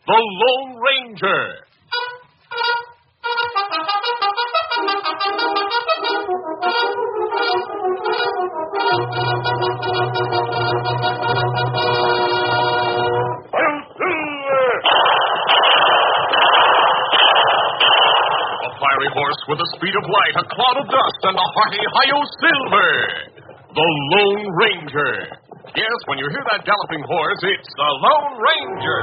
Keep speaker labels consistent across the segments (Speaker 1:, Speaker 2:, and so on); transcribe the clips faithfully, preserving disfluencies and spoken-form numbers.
Speaker 1: The Lone Ranger. Fiery horse with the speed of light, a cloud of dust, and a hearty Hi-Yo Silver. The Lone Ranger. Yes, when you hear that galloping horse, it's the Lone Ranger.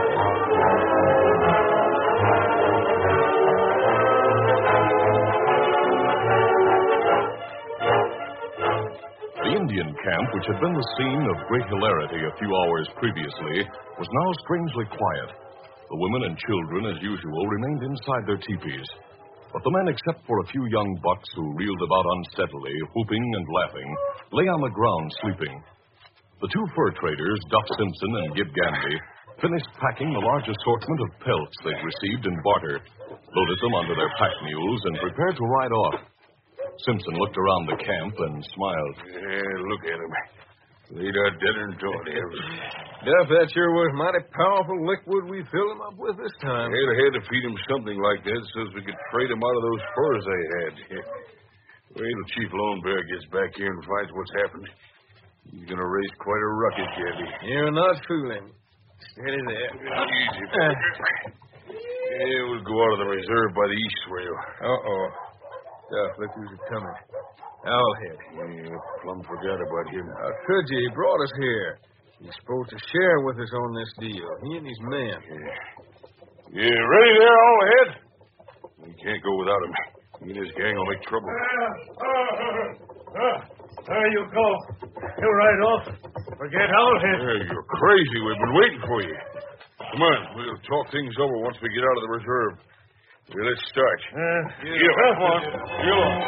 Speaker 1: The Indian camp, which had been the scene of great hilarity a few hours previously, was now strangely quiet. The women and children, as usual, remained inside their teepees. But the men, except for a few young bucks who reeled about unsteadily, whooping and laughing, lay on the ground sleeping. The two fur traders, Duff Simpson and Gib Gandy, finished packing the large assortment of pelts they'd received in barter, loaded them onto their pack mules, and prepared to ride off. Simpson looked around the camp and smiled.
Speaker 2: Yeah, look at them. Laid out deader than thought,
Speaker 3: Duff, that sure was mighty powerful liquid we filled them up with this time.
Speaker 2: They'd have had to feed them something like that so as we could trade them out of those furs they had. Wait till Chief Lone Bear gets back here and finds what's happened. He's going to raise quite a ruckus, Gandy.
Speaker 3: You're not fooling. Steady there.
Speaker 2: Easy. Uh. Yeah, we'll go out of the reserve by the east rail.
Speaker 3: Uh-oh. Duff, look who's coming. Owlhead.
Speaker 2: Yeah, plumb forgot about him.
Speaker 3: How could you? He brought us here. He's supposed to share with us on this deal. He and his men.
Speaker 2: Yeah. Yeah, ready there, Owlhead? We can't go without him. He and his gang will make trouble.
Speaker 4: Uh, uh, uh, there you go. You ride off. Forget Owlhead.
Speaker 2: Yeah, you're crazy. We've been waiting for you. Come on, we'll talk things over once we get out of the reserve. Well, let's start.
Speaker 4: Uh,
Speaker 2: yeah, yeah, come on. Get on.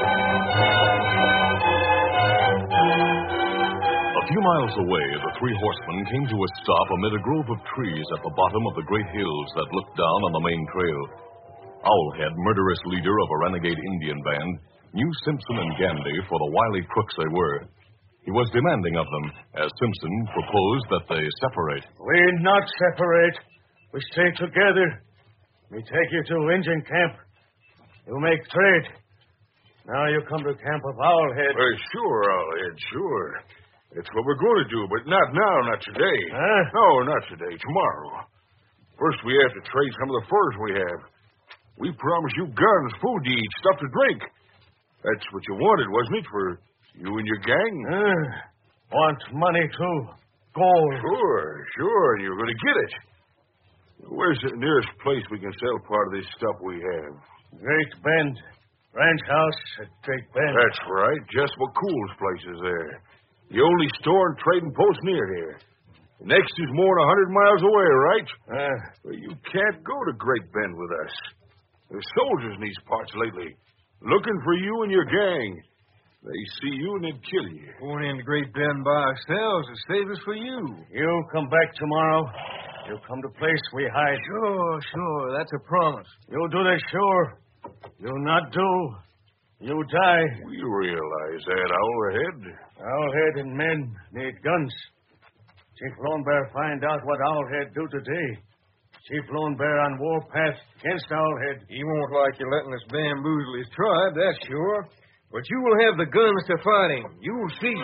Speaker 1: A few miles away, the three horsemen came to a stop amid a grove of trees at the bottom of the great hills that looked down on the main trail. Owlhead, murderous leader of a renegade Indian band, knew Simpson and Gandy for the wily crooks they were. He was demanding of them, as Simpson proposed that they separate.
Speaker 4: We not separate. We stay together. We take you to Indian camp. You make trade. Now you come to camp of Owlhead.
Speaker 2: Well, sure, Owlhead, sure. That's what we're going to do, but not now, not today.
Speaker 4: Huh?
Speaker 2: No, not today, tomorrow. First, we have to trade some of the furs we have. We promised you guns, food to eat, stuff to drink. That's what you wanted, wasn't it, for you and your gang?
Speaker 4: Uh, want money, too. Gold.
Speaker 2: Sure, sure, and you're going to get it. Where's the nearest place we can sell part of this stuff we have?
Speaker 4: Great Bend. Ranch house at Great Bend.
Speaker 2: That's right. Just McCool's place is there. The only store and trading post near here. The next is more than a hundred miles away, right?
Speaker 4: Uh,
Speaker 2: well, you can't go to Great Bend with us. There's soldiers in these parts lately, looking for you and your gang. They see you and they'd kill you.
Speaker 3: Going into Great Bend by ourselves is safest for you.
Speaker 4: You come back tomorrow. You come to place we hide.
Speaker 3: Sure, sure. That's a promise.
Speaker 4: You do this, sure. You not do. You die.
Speaker 2: We realize that, Owlhead.
Speaker 4: Owlhead and men need guns. Chief Lone Bear find out what Owlhead do today. Chief Lone Bear on warpath against Owlhead.
Speaker 3: He won't like you letting us bamboozle his tribe, that's sure. But you will have the guns to fight him. You'll see.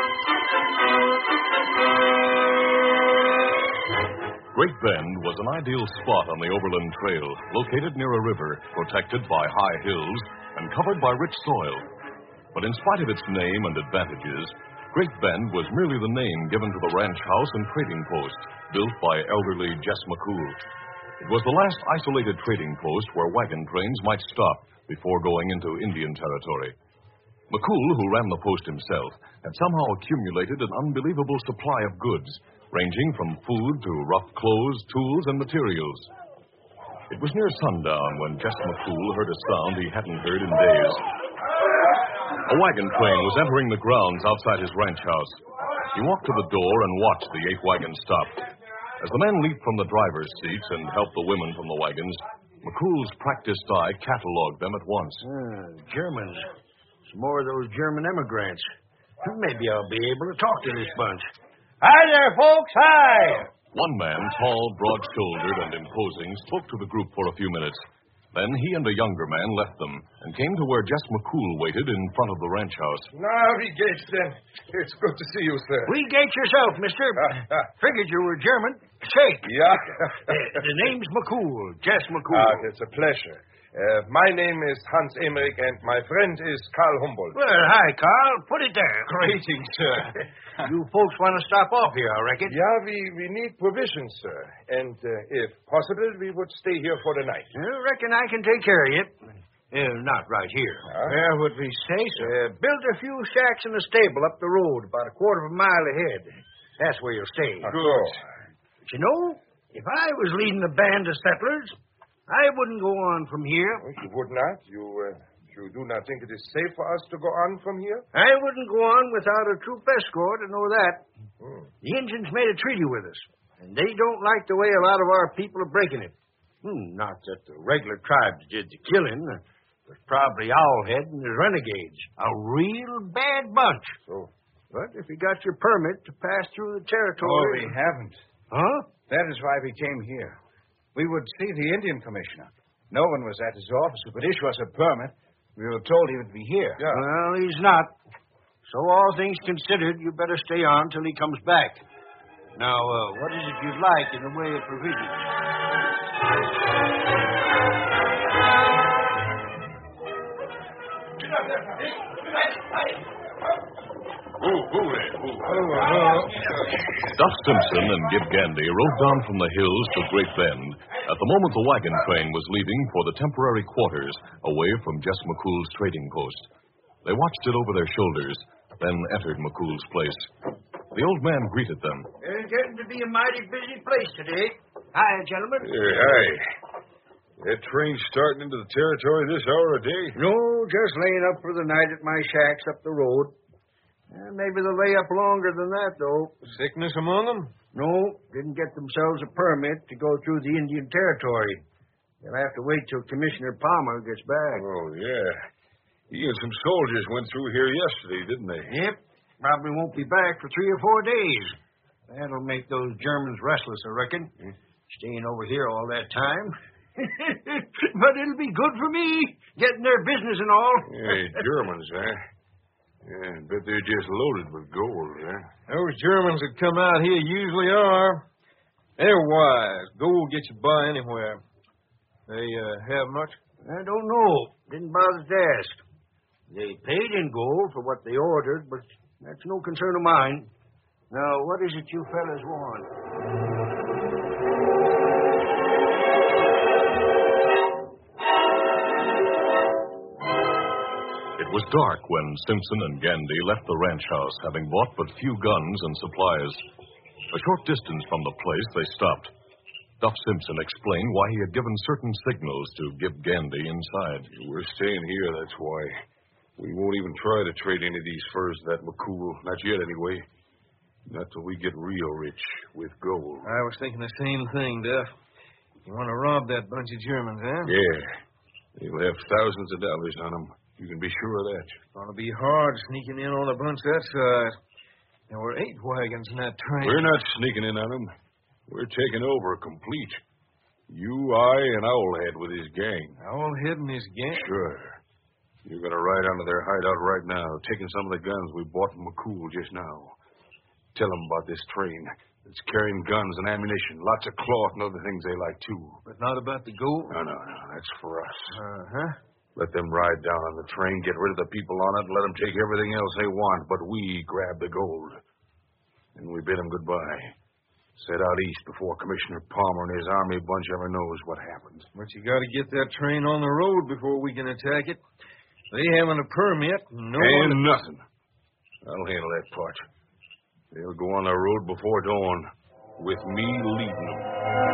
Speaker 1: Great Bend was an ideal spot on the Overland Trail, located near a river, protected by high hills, and covered by rich soil. But in spite of its name and advantages, Great Bend was merely the name given to the ranch house and trading post, built by elderly Jess McCool. It was the last isolated trading post where wagon trains might stop before going into Indian territory. McCool, who ran the post himself, had somehow accumulated an unbelievable supply of goods, ranging from food to rough clothes, tools, and materials. It was near sundown when Jess McCool heard a sound he hadn't heard in days. A wagon train was entering the grounds outside his ranch house. He walked to the door and watched the eight wagons stop. As the men leaped from the driver's seats and helped the women from the wagons, McCool's practiced eye cataloged them at once.
Speaker 5: Uh, Germans. Some more of those German immigrants. Maybe I'll be able to talk to this bunch.
Speaker 4: Hi there, folks. Hi.
Speaker 1: One man, tall, broad-shouldered, and imposing, spoke to the group for a few minutes. Then he and a younger man left them and came to where Jess McCool waited in front of the ranch house.
Speaker 3: Now, we Gates, then. It's good to see you, sir.
Speaker 5: We Gates yourself, mister.
Speaker 3: Ah, ah.
Speaker 5: Figured you were German. Say.
Speaker 3: Yeah.
Speaker 5: uh, the name's McCool, Jess McCool.
Speaker 3: Ah, it's a pleasure. Uh, my name is Hans Emmerich, and my friend is Karl Humboldt.
Speaker 5: Well, hi, Carl. Put it there.
Speaker 3: Greetings, sir.
Speaker 5: You folks want to stop off here, I reckon.
Speaker 3: Yeah, we, we need provisions, sir. And uh, if possible, we would stay here for the night.
Speaker 5: I reckon I can take care of you. Uh, not right here.
Speaker 3: Huh?
Speaker 5: Where would we stay, sir? Uh, build a few shacks in a stable up the road, about a quarter of a mile ahead. That's where you'll stay.
Speaker 3: Good.
Speaker 5: But you know, if I was leading a band of settlers, I wouldn't go on from here.
Speaker 3: You would not? You, uh, you do not think it is safe for us to go on from here?
Speaker 5: I wouldn't go on without a troop escort, I know that.
Speaker 3: Hmm.
Speaker 5: The Indians made a treaty with us, and they don't like the way a lot of our people are breaking it. Hmm, not that the regular tribes did the killing. It was probably Owlhead and his renegades. A real bad bunch.
Speaker 3: So?
Speaker 5: But if you got your permit to pass through the territory...
Speaker 6: Oh, we haven't.
Speaker 5: Huh?
Speaker 6: That is why we came here. We would see the Indian commissioner. No one was at his office who could issue us a permit. We were told he would be here.
Speaker 3: Yeah.
Speaker 5: Well, he's not. So all things considered, you better stay on till he comes back. Now, uh, what is it you'd like in the way of provisions?
Speaker 2: Who, who there? Who?
Speaker 1: Duff Simpson and Gib Gandy rode down from the hills to Great Bend at the moment the wagon train was leaving for the temporary quarters away from Jess McCool's trading post. They watched it over their shoulders, then entered McCool's place. The old man greeted them.
Speaker 5: It's getting to be a mighty busy place today. Hi, gentlemen.
Speaker 2: Hey, hi. That train starting into the territory this hour of day?
Speaker 5: No, just laying up for the night at my shacks up the road. Uh, maybe they'll lay up longer than that, though.
Speaker 3: Sickness among them?
Speaker 5: No, didn't get themselves a permit to go through the Indian territory. They'll have to wait till Commissioner Palmer gets back.
Speaker 2: Oh, yeah. He and some soldiers went through here yesterday, didn't they?
Speaker 5: Yep. Probably won't be back for three or four days. That'll make those Germans restless, I reckon.
Speaker 2: Hmm?
Speaker 5: Staying over here all that time. But it'll be good for me, getting their business and all.
Speaker 2: Hey, Germans, huh? Yeah, I bet they're just loaded with gold, huh?
Speaker 3: Those Germans that come out here usually are. They're wise. Gold gets you by anywhere. They uh, have much?
Speaker 5: I don't know. Didn't bother to ask. They paid in gold for what they ordered, but that's no concern of mine. Now, what is it you fellas want?
Speaker 1: It was dark when Simpson and Gandy left the ranch house, having bought but few guns and supplies. A short distance from the place, they stopped. Duff Simpson explained why he had given certain signals to Gib Gandy inside.
Speaker 2: We're staying here, that's why. We won't even try to trade any of these furs to that McCool. Not yet, anyway. Not till we get real rich with gold.
Speaker 3: I was thinking the same thing, Duff. You want to rob that bunch of Germans, huh?
Speaker 2: Yeah. They'll have thousands of dollars on them. You can be sure of that.
Speaker 3: It's going to be hard sneaking in on a bunch that size. There were eight wagons in that train.
Speaker 2: We're not sneaking in on them. We're taking over complete. You, I, and Owlhead with his gang.
Speaker 3: Owlhead and his gang?
Speaker 2: Sure. You're going to ride onto their hideout right now, taking some of the guns we bought from McCool just now. Tell them about this train. It's carrying guns and ammunition, lots of cloth and other things they like, too.
Speaker 3: But not about the gold?
Speaker 2: No, no, no. That's for us.
Speaker 3: Uh-huh.
Speaker 2: Let them ride down on the train, get rid of the people on it, and let them take everything else they want, but we grab the gold. And we bid them goodbye. Set out east before Commissioner Palmer and his army bunch ever knows what happened.
Speaker 3: But you got to get that train on the road before we can attack it. They haven't a permit. No
Speaker 2: and
Speaker 3: one...
Speaker 2: nothing. I'll handle that part. They'll go on the road before dawn, with me leading them.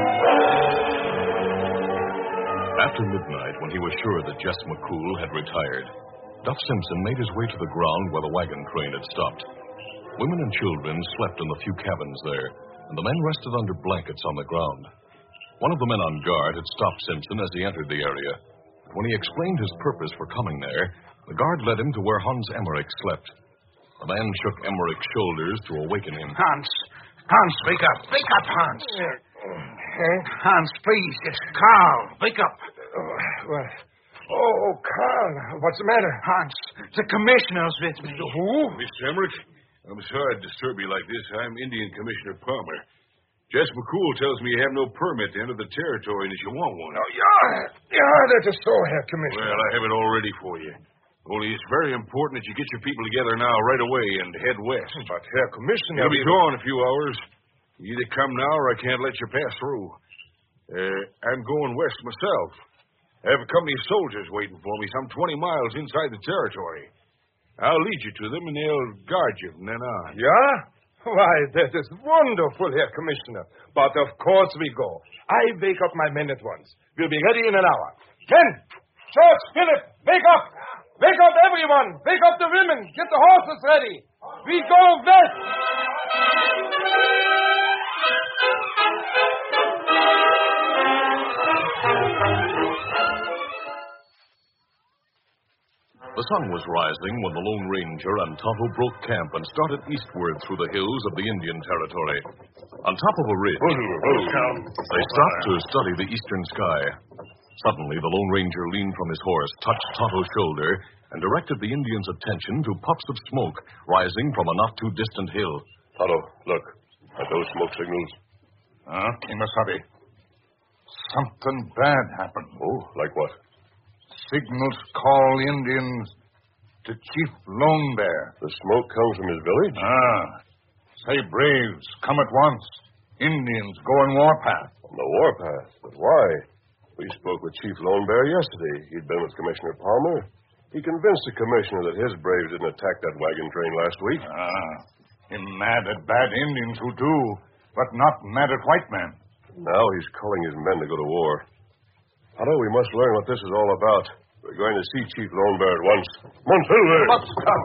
Speaker 1: After midnight, when he was sure that Jess McCool had retired, Duff Simpson made his way to the ground where the wagon train had stopped. Women and children slept in the few cabins there, and the men rested under blankets on the ground. One of the men on guard had stopped Simpson as he entered the area. When he explained his purpose for coming there, the guard led him to where Hans Emmerich slept. The man shook Emmerich's shoulders to awaken him.
Speaker 5: Hans,
Speaker 6: Hans, wake up. Wake up, Hans. Hans, please, just Carl, wake up.
Speaker 7: What? Oh, Carl, what's the matter?
Speaker 6: Hans, the commissioner's with me.
Speaker 7: Who?
Speaker 2: Mister Emmerich, I'm sorry to disturb you like this. I'm Indian Commissioner Palmer. Jess McCool tells me you have no permit to enter the territory unless you want one.
Speaker 7: Oh, yeah. Yeah, that is so, Herr Commissioner.
Speaker 2: Well, I have it all ready for you. Only it's very important that you get your people together now right away and head west.
Speaker 7: But, Herr Commissioner...
Speaker 2: You'll be gone in a few hours. You either come now or I can't let you pass through. Uh, I'm going west myself. I have a company of soldiers waiting for me some twenty miles inside the territory. I'll lead you to them, and they'll guard you from then on.
Speaker 7: Yeah? Why, that is wonderful, Herr Commissioner. But of course we go. I wake up my men at once. We'll be ready in an hour. Men! George, Philip, wake up! Wake up, everyone! Wake up the women! Get the horses ready! We go west!
Speaker 1: The sun was rising when the Lone Ranger and Tonto broke camp and started eastward through the hills of the Indian Territory. On top of a ridge, they stopped to study the eastern sky. Suddenly, the Lone Ranger leaned from his horse, touched Tonto's shoulder, and directed the Indian's attention to puffs of smoke rising from a not-too-distant hill.
Speaker 8: Tonto, look. At those smoke signals.
Speaker 6: Huh, Kimasabi? Something bad happened.
Speaker 8: Oh, like what?
Speaker 6: Signals call Indians to Chief Lone Bear.
Speaker 8: The smoke comes from his village?
Speaker 6: Ah. Say, braves, come at once. Indians going warpath.
Speaker 8: On the warpath? But why? We spoke with Chief Lone Bear yesterday. He'd been with Commissioner Palmer. He convinced the commissioner that his braves didn't attack that wagon train last week.
Speaker 6: Ah. Him mad at bad Indians who do, but not mad at white men.
Speaker 8: Now he's calling his men to go to war. Tonto, we must learn what this is all about. We're going to see Chief Lone Bear at once. Monsilver!
Speaker 6: Let's come.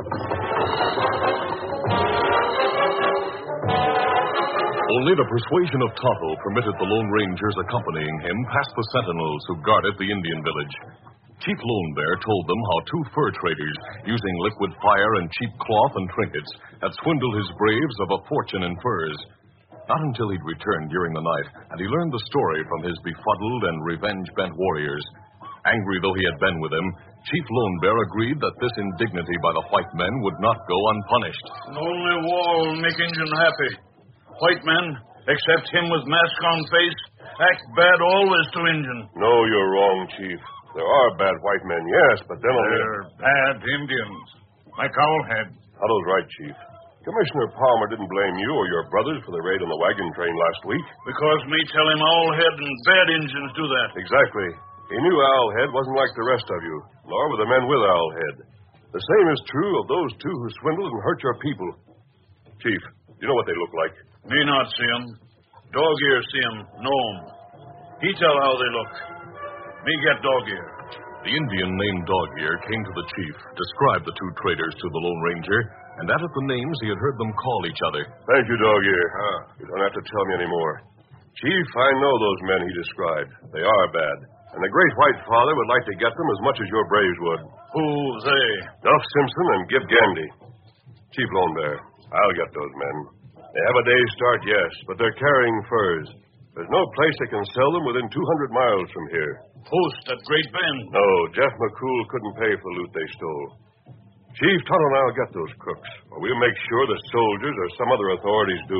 Speaker 1: Only the persuasion of Tonto permitted the Lone Rangers accompanying him past the sentinels who guarded the Indian village. Chief Lone Bear told them how two fur traders, using liquid fire and cheap cloth and trinkets, had swindled his braves of a fortune in furs. Not until he'd returned during the night had he learned the story from his befuddled and revenge-bent warriors. Angry though he had been with them, Chief Lone Bear agreed that this indignity by the white men would not go unpunished.
Speaker 9: Only war will make Injun happy. White men, except him with mask on face, act bad always to Injun.
Speaker 8: No, you're wrong, Chief. There are bad white men, yes, but then...
Speaker 6: They're bad Indians, like Owlhead.
Speaker 8: Tonto's right, Chief. Commissioner Palmer didn't blame you or your brothers for the raid on the wagon train last week.
Speaker 9: Because me tell him Owlhead and bad Injuns do that.
Speaker 8: Exactly. He knew Owlhead wasn't like the rest of you, nor were the men with Owlhead. The same is true of those two who swindled and hurt your people. Chief, you know what they look like?
Speaker 9: Me not see 'em. Dog Ear see 'em, know 'em. He tell how they look. Me get Dog Ear.
Speaker 1: The Indian named Dog Ear came to the chief, described the two traders to the Lone Ranger, and added the names he had heard them call each other.
Speaker 8: Thank you, Dog Ear. Uh, you don't have to tell me any more. Chief, I know those men he described. They are bad. And the Great White Father would like to get them as much as your braves would.
Speaker 9: Who they?
Speaker 8: Duff Simpson and Gib Gandy. Chief Lone Bear, I'll get those men. They have a day's start, yes, but they're carrying furs. There's no place they can sell them within two hundred miles from here.
Speaker 9: Post at Great Bend.
Speaker 8: No, Jeff McCool couldn't pay for the loot they stole. Chief, Tonto and I'll get those crooks, or we'll make sure the soldiers or some other authorities do.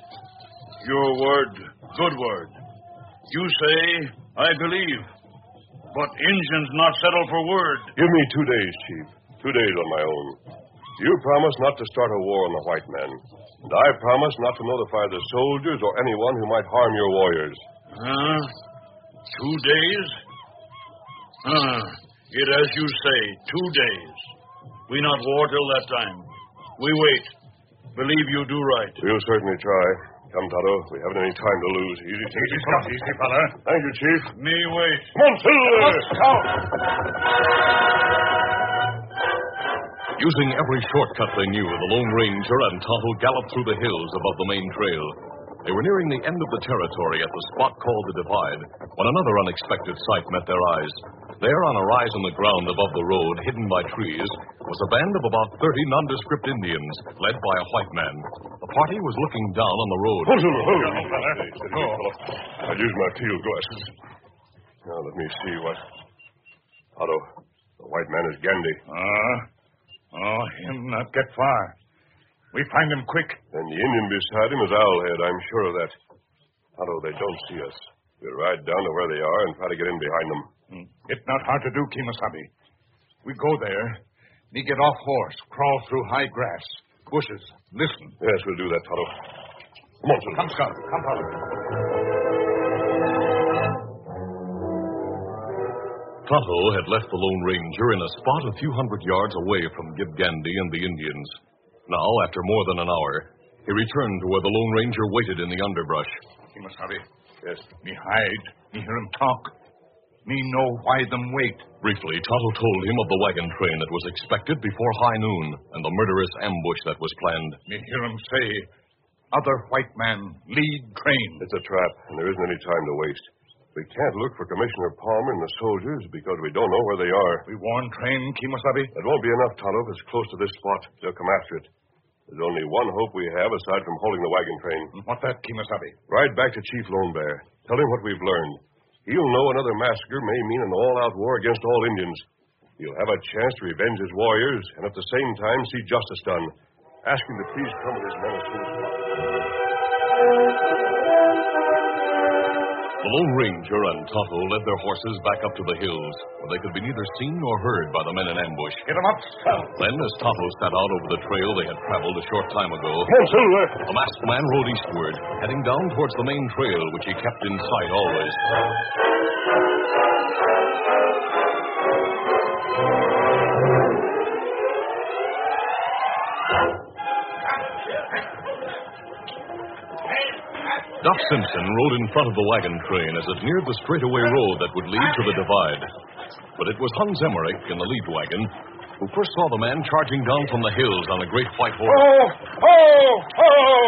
Speaker 9: Your word, good word. You say, I believe. But Injuns not settle for word.
Speaker 8: Give me two days, Chief. Two days on my own. You promise not to start a war on the white men. And I promise not to notify the soldiers or anyone who might harm your warriors.
Speaker 9: Huh? Two days? Huh. It as you say, two days. We not war till that time. We wait. Believe you do right.
Speaker 8: We'll certainly try. Come, Tonto. We haven't any time to lose. Easy, easy,
Speaker 6: Easy, easy, fella.
Speaker 8: Thank you, Chief.
Speaker 9: Me wait.
Speaker 8: Come on, Silver!
Speaker 1: Using every shortcut they knew, the Lone Ranger and Tonto galloped through the hills above the main trail. They were nearing the end of the territory at the spot called the Divide when another unexpected sight met their eyes. There, on a rise on the ground above the road, hidden by trees, was a band of about thirty nondescript Indians, led by a white man. The party was looking down on the road.
Speaker 8: Hold on, hold on, fella. I'll use my field glasses. Now, let me see what... Otto, the white man is Gandy.
Speaker 9: Ah? Uh, oh, him not get far. We find him quick.
Speaker 8: And the Indian beside him is Owlhead, I'm sure of that. Otto, they don't see us. We'll ride down to where they are and try to get in behind them.
Speaker 9: Hmm. It's not hard to do, Kimasabi. We go there, we get off horse, crawl through high grass, bushes, listen.
Speaker 8: Yes, we'll do that, Otto. Come on, Silver.
Speaker 9: Come, Scout. Come, Otto.
Speaker 1: Tonto had left the Lone Ranger in a spot a few hundred yards away from Gib Gandy and the Indians. Now, after more than an hour, he returned to where the Lone Ranger waited in the underbrush.
Speaker 9: Kimasabi.
Speaker 8: Yes.
Speaker 9: Me hide. Me hear him talk. Me know why them wait.
Speaker 1: Briefly, Tonto told him of the wagon train that was expected before high noon and the murderous ambush that was planned.
Speaker 9: Me hear him say, other white man, lead train.
Speaker 8: It's a trap, and there isn't any time to waste. We can't look for Commissioner Palmer and the soldiers because we don't know where they are.
Speaker 9: We warn train, Kimasabi?
Speaker 8: That won't be enough, Tonto, if it's close to this spot. They'll come after it. There's only one hope we have aside from holding the wagon train.
Speaker 9: What that, Kimasabi?
Speaker 8: Ride back to Chief Lone Bear. Tell him what we've learned. He'll know another massacre may mean an all-out war against all Indians. He'll have a chance to revenge his warriors and at the same time see justice done. Ask him to please come with his men as soon as possible.
Speaker 1: The Lone Ranger and Tonto led their horses back up to the hills, where they could be neither seen nor heard by the men in ambush.
Speaker 9: Get them up, Scout.
Speaker 1: Then, as Tonto set out over the trail they had traveled a short time ago,
Speaker 8: Come on, Silver.
Speaker 1: the masked man rode eastward, heading down towards the main trail, which he kept in sight always. Duff Simpson rode in front of the wagon train as it neared the straightaway road that would lead to the Divide. But it was Hans Emmerich in the lead wagon who first saw the man charging down from the hills on a great white horse.
Speaker 7: Oh, oh, oh!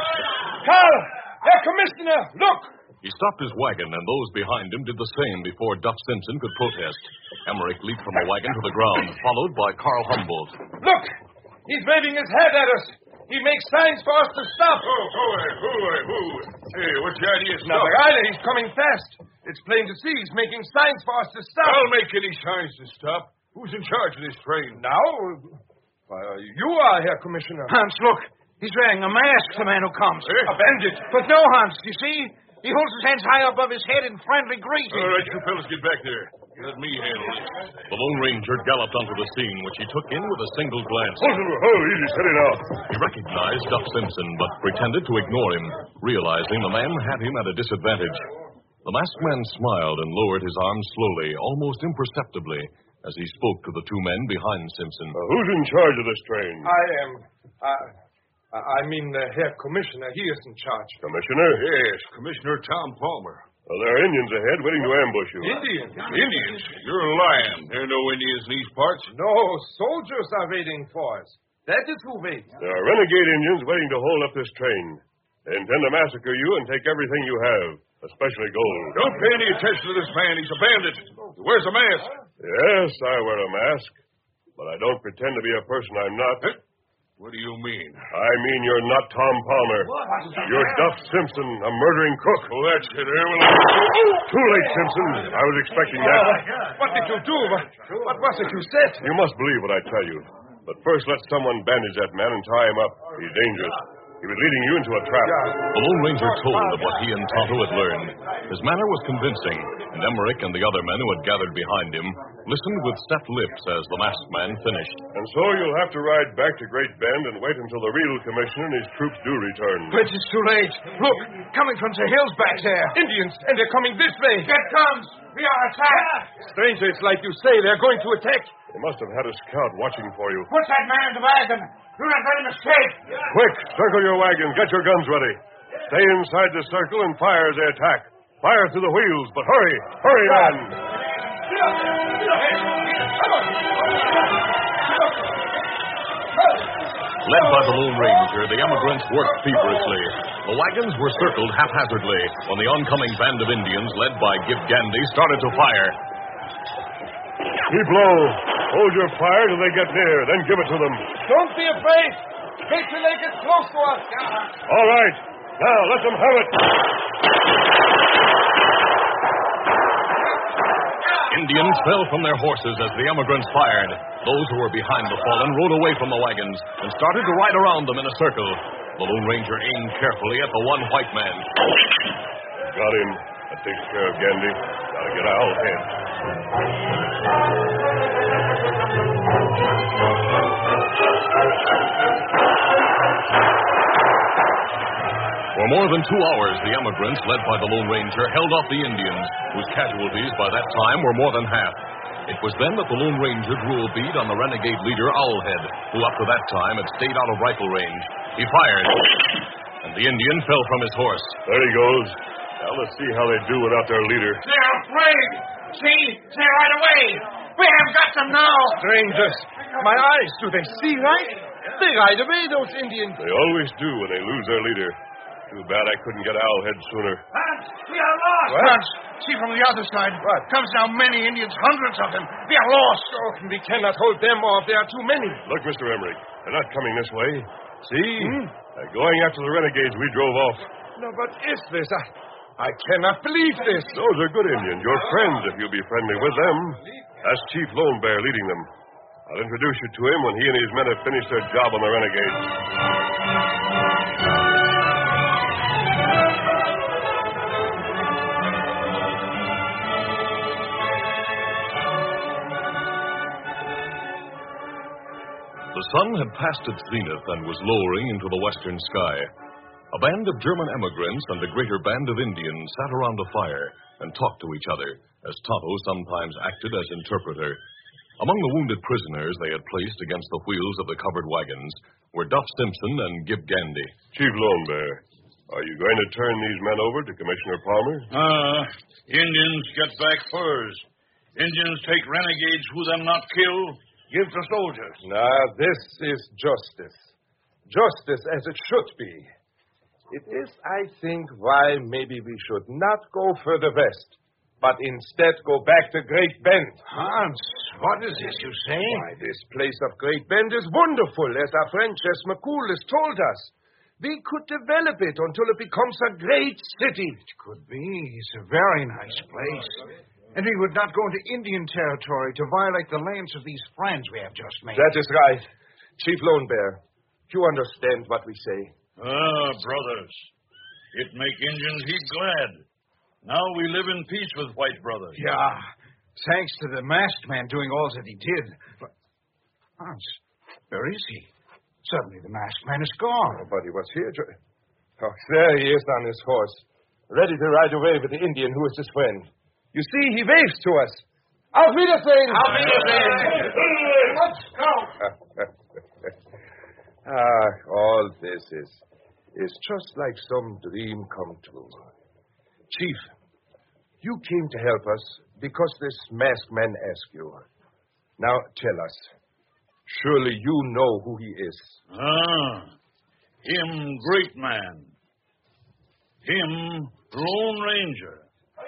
Speaker 7: Carl! Herr Commissioner, look!
Speaker 1: He stopped his wagon, and those behind him did the same before Duff Simpson could protest. Emmerich leaped from the wagon to the ground, followed by Carl Humboldt.
Speaker 7: Look! He's waving his hand at us. He makes signs for us to stop.
Speaker 2: Oh, oh, oh, oh. Hey, what's the idea?
Speaker 7: Now, the idea, he's coming fast. It's plain to see he's making signs for us to stop.
Speaker 2: I'll make any signs to stop. Who's in charge of this train?
Speaker 7: Now? Uh, you are, Herr Commissioner.
Speaker 6: Hans, look. He's wearing a mask, the man who comes.
Speaker 2: Eh?
Speaker 7: A bandit.
Speaker 6: But no, Hans, you see? He holds his hands high above his head in friendly greeting.
Speaker 2: All right, you fellas get back there. Let me handle this.
Speaker 1: The Lone Ranger galloped onto the scene, which he took in with a single glance.
Speaker 8: Oh, oh, easy, steady now.
Speaker 1: He recognized Duff Simpson, but pretended to ignore him, realizing the man had him at a disadvantage. The masked man smiled and lowered his arms slowly, almost imperceptibly, as he spoke to the two men behind Simpson.
Speaker 8: Uh, who's in charge of this train?
Speaker 7: I am. Uh, I mean, uh, Herr Commissioner. He is in charge.
Speaker 8: Commissioner?
Speaker 2: Yes, Commissioner Tom Palmer.
Speaker 8: Well, there are Indians ahead waiting to ambush you.
Speaker 7: Indians?
Speaker 2: Indians? You're lying. There are no Indians in these parts.
Speaker 7: No, soldiers are waiting for us. That is who waits.
Speaker 8: There are renegade Indians waiting to hold up this train. They intend to massacre you and take everything you have, especially gold.
Speaker 2: Don't pay any attention to this man. He's a bandit. He wears a mask.
Speaker 8: Yes, I wear a mask, but I don't pretend to be a person I'm not.
Speaker 2: What do you mean?
Speaker 8: I mean you're not Tom Palmer. You're Duff Simpson, a murdering crook.
Speaker 2: Oh, that's it. There will...
Speaker 8: Too late, Simpson. I was expecting that.
Speaker 7: What did you do? What, what was it you said?
Speaker 8: You must believe what I tell you. But first, let someone bandage that man and tie him up. He's dangerous. He was leading you into a trap.
Speaker 1: The Lone Ranger told of what he and Tonto had learned. His manner was convincing, and Emmerich and the other men who had gathered behind him listened with set lips as the masked man finished.
Speaker 8: And so you'll have to ride back to Great Bend and wait until the real commissioner and his troops do return.
Speaker 6: But it's too late. Look, coming from the hills back there.
Speaker 7: Indians, and they're coming this way.
Speaker 6: Get guns. We are attacked.
Speaker 7: Stranger, it's like you say. They're going to attack.
Speaker 8: They must have had a scout watching for you.
Speaker 6: Put that man in the wagon. Do not let him escape.
Speaker 8: Quick, circle your wagons. Get your guns ready. Stay inside the circle and fire as they attack. Fire through the wheels, but hurry. Hurry, man.
Speaker 1: Led by the Lone Ranger, the emigrants worked feverishly. The wagons were circled haphazardly when the oncoming band of Indians, led by Gib Gandy, started to fire.
Speaker 8: Keep low. Hold your fire till they get near, then give it to them.
Speaker 7: Don't be afraid. Wait till they get close to us.
Speaker 8: All right. Now, let them have it.
Speaker 1: Indians fell from their horses as the emigrants fired. Those who were behind the fallen rode away from the wagons and started to ride around them in a circle. The Lone Ranger aimed carefully at the one white man.
Speaker 8: Got him. That takes care of Gandy. Gotta get Al ahead.
Speaker 1: For more than two hours, the emigrants, led by the Lone Ranger, held off the Indians, whose casualties by that time were more than half. It was then that the Lone Ranger drew a bead on the renegade leader, Owlhead, who up to that time had stayed out of rifle range. He fired, and the Indian fell from his horse.
Speaker 8: There he goes. Now let's see how they do without their leader.
Speaker 10: They're afraid. See? They're right away. We have got them now.
Speaker 7: Strangers. My eyes, do they see right? They ride away, those Indians.
Speaker 8: They always do when they lose their leader. Too bad I couldn't get Owlhead sooner.
Speaker 10: Hans, we are lost.
Speaker 7: What?
Speaker 10: Hans, see from the other side.
Speaker 7: What?
Speaker 10: Comes now many Indians, hundreds of them. We are lost.
Speaker 7: Oh, we cannot hold them off. There are too many.
Speaker 8: Look, Mister Emmerich, they're not coming this way. See? Hmm? They're going after the renegades we drove off.
Speaker 7: No, but is this? I, I cannot believe this.
Speaker 8: Those are good Indians, your friends, if you'll be friendly with them. That's Chief Lone Bear leading them. I'll introduce you to him when he and his men have finished their job on the renegades.
Speaker 1: The sun had passed its zenith and was lowering into the western sky. A band of German emigrants and a greater band of Indians sat around a fire and talked to each other, as Tonto sometimes acted as interpreter. Among the wounded prisoners they had placed against the wheels of the covered wagons were Duff Simpson and Gib Gandy.
Speaker 8: Chief Lone Bear, are you going to turn these men over to Commissioner Palmer?
Speaker 9: Ah, uh, Indians get back furs. Indians take renegades who them not kill. Give to soldiers.
Speaker 7: Now, this is justice. Justice as it should be. It is, I think, why maybe we should not go further west, but instead go back to Great Bend.
Speaker 5: Hans, what is this you say?
Speaker 7: Why, this place of Great Bend is wonderful, as our friend Ches McCool has told us. We could develop it until it becomes a great city.
Speaker 6: It could be. It's a very nice place. And we would not go into Indian territory to violate the lands of these friends we have just made.
Speaker 7: That is right. Chief Lone Bear, you understand what we say.
Speaker 9: Ah, brothers. It make Indians heap glad. Now we live in peace with white brothers.
Speaker 6: Yeah. Thanks to the masked man doing all that he did. But, Hans, where is he? Suddenly the masked man is gone.
Speaker 7: Nobody was here. Oh, there he is on his horse, ready to ride away with the Indian who is his friend. You see, he waves to us. Auf Wiedersehen!
Speaker 10: Auf Wiedersehen! Let's go!
Speaker 7: Ah, all this is, is just like some dream come true. Chief, you came to help us because this masked man asked you. Now, tell us. Surely you know who he is.
Speaker 9: Ah, him great man. Him Lone Ranger.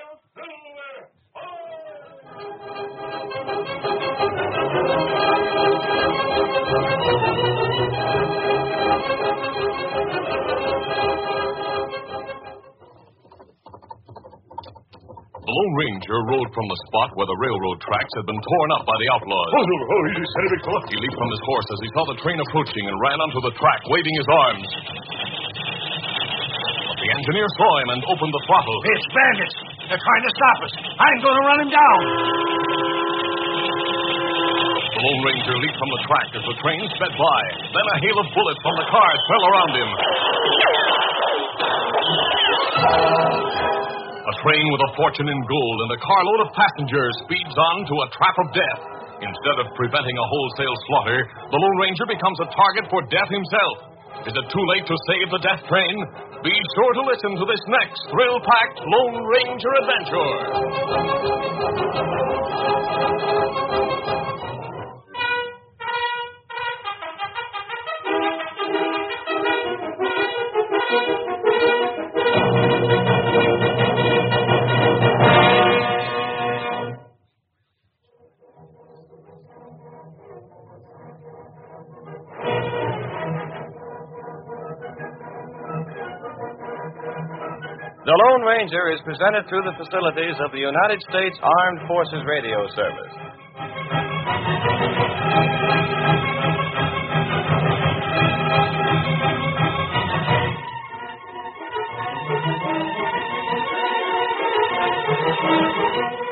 Speaker 1: The Lone Ranger rode from the spot where the railroad tracks had been torn up by the outlaws.
Speaker 8: Oh, oh, easy, steady, big fella.
Speaker 1: He leaped from his horse as he saw the train approaching and ran onto the track, waving his arms. But the engineer saw him and opened the throttle.
Speaker 10: It's bandits. They're trying to stop us. I'm going to run him down.
Speaker 1: The Lone Ranger leaped from the track as the train sped by. Then a hail of bullets from the cars fell around him. A train with a fortune in gold and a carload of passengers speeds on to a trap of death. Instead of preventing a wholesale slaughter, the Lone Ranger becomes a target for death himself. Is it too late to save the death train? Be sure to listen to this next thrill-packed Lone Ranger adventure.
Speaker 11: The Lone Ranger is presented through the facilities of the United States Armed Forces Radio Service. Thank you.